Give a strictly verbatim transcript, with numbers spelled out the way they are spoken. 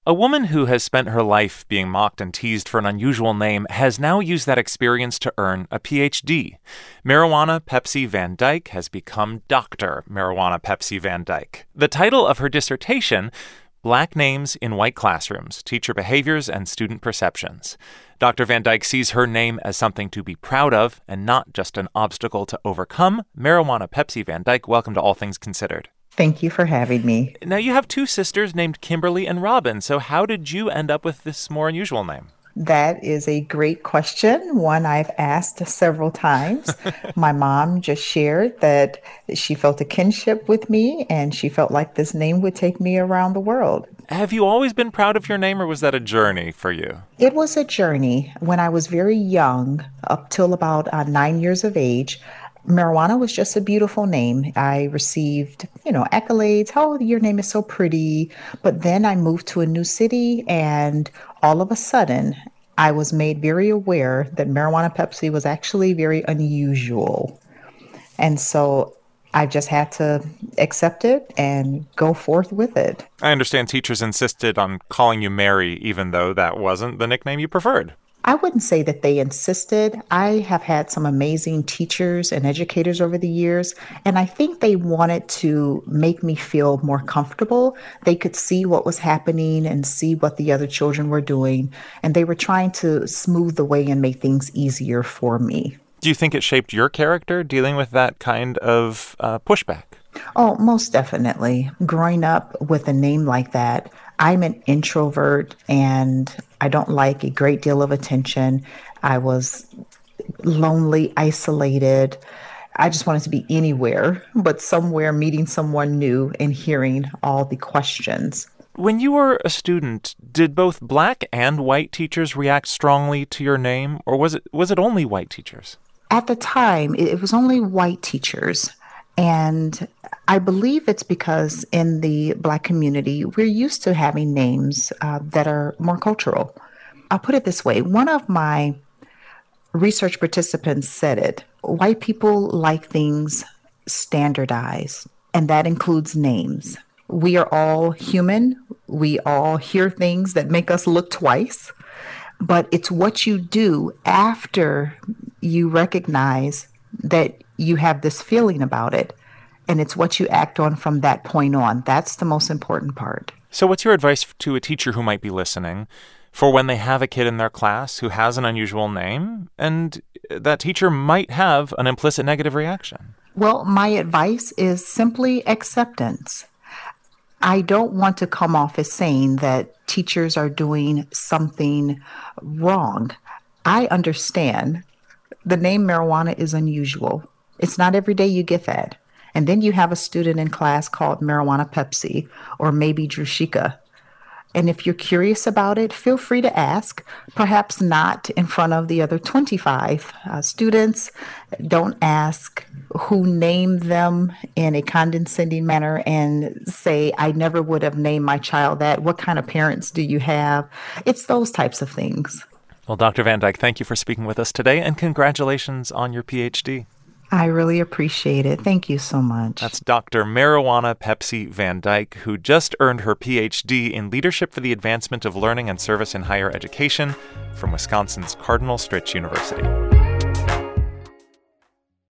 A woman who has spent her life being mocked and teased for an unusual name has now used that experience to earn a P H D. Marijuana Pepsi Van Dyke has become Doctor Marijuana Pepsi Van Dyke. The title of her dissertation, Black Names in White Classrooms, Teacher Behaviors and Student Perceptions. Doctor Van Dyke sees her name as something to be proud of and not just an obstacle to overcome. Marijuana Pepsi Van Dyke, welcome to All Things Considered. Thank you for having me. Now, you have two sisters named Kimberly and Robin, so how did you end up with this more unusual name? That is a great question, one I've asked several times. My mom just shared that she felt a kinship with me, and she felt like this name would take me around the world. Have you always been proud of your name, or was that a journey for you? It was a journey. When I was very young, up till about uh, nine years of age, Marijuana was just a beautiful name. I received, you know, accolades. Oh, your name is so pretty. But then I moved to a new city, and all of a sudden, I was made very aware that Marijuana Pepsi was actually very unusual. And so I just had to accept it and go forth with it. I understand teachers insisted on calling you Mary, even though that wasn't the nickname you preferred. I wouldn't say that they insisted. I have had some amazing teachers and educators over the years, and I think they wanted to make me feel more comfortable. They could see what was happening and see what the other children were doing, and they were trying to smooth the way and make things easier for me. Do you think it shaped your character dealing with that kind of uh, pushback? Oh, most definitely. Growing up with a name like that, I'm an introvert and I don't like a great deal of attention. I was lonely, isolated. I just wanted to be anywhere but somewhere, meeting someone new and hearing all the questions. When you were a student, did both black and white teachers react strongly to your name, or was it was it only white teachers? At the time, it was only white teachers. And I believe it's because in the Black community, we're used to having names uh, that are more cultural. I'll put it this way. One of my research participants said it. White people like things standardized, and that includes names. We are all human. We all hear things that make us look twice. But it's what you do after you recognize that you have this feeling about it, and it's what you act on from that point on. That's the most important part. So what's your advice to a teacher who might be listening for when they have a kid in their class who has an unusual name, and that teacher might have an implicit negative reaction? Well, my advice is simply acceptance. I don't want to come off as saying that teachers are doing something wrong. I understand the name marijuana is unusual. It's not every day you get that. And then you have a student in class called Marijuana Pepsi or maybe Drushika. And if you're curious about it, feel free to ask, perhaps not in front of the other twenty-five uh, students. Don't ask who named them in a condescending manner and say, I never would have named my child that. What kind of parents do you have? It's those types of things. Well, Doctor Van Dyke, thank you for speaking with us today, and congratulations on your P H D. I really appreciate it. Thank you so much. That's Doctor Marijuana Pepsi Van Dyke, who just earned her P H D in Leadership for the Advancement of Learning and Service in Higher Education from Wisconsin's Cardinal Stritch University.